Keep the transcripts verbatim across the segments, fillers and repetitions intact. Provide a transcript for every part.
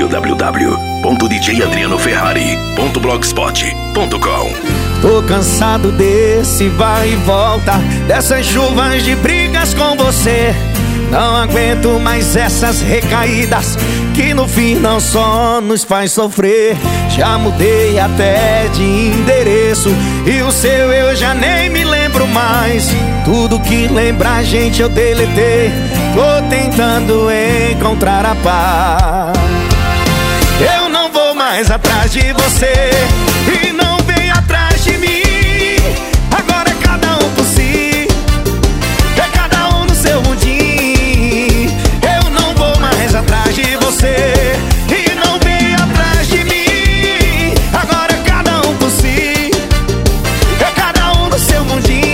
w w w ponto d j adriano ferrari ponto blogspot ponto com. Tô cansado desse vai e volta, dessas chuvas de brigas com você. Não aguento mais essas recaídas que no fim não só nos faz sofrer. Já mudei até de endereço e o seu eu já nem me lembro mais. Tudo que lembra a gente eu deletei. Tô tentando encontrar a paz. Eu não vou mais atrás de você e não vem atrás de mim. Agora é cada um por si, é cada um no seu mundinho. Eu não vou mais atrás de você e não vem atrás de mim. Agora é cada um por si, é cada um no seu mundinho.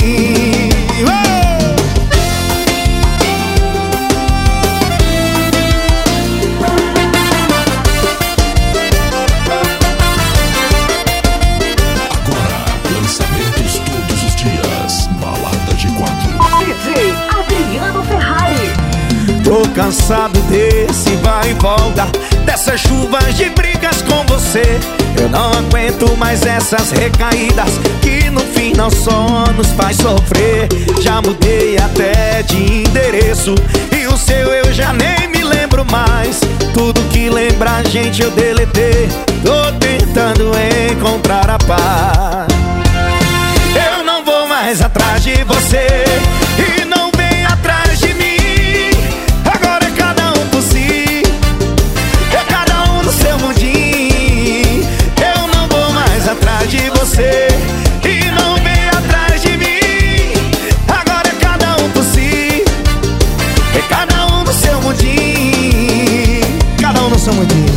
Tô cansado desse vai e volta, dessas chuvas de brigas com você. Eu não aguento mais essas recaídas que no fim não só nos faz sofrer. Já mudei até de endereço e o seu eu já nem me lembro mais. Tudo que lembra a gente eu deletei. Tô tentando encontrar a paz. Eu não vou mais atrás de você e não vem atrás de mim. Agora é cada um por si, é cada um no seu mundinho. Eu não vou mais atrás de você e não vem atrás de mim. Agora é cada um por si, é cada um no seu mundinho. Cada um no seu mundinho.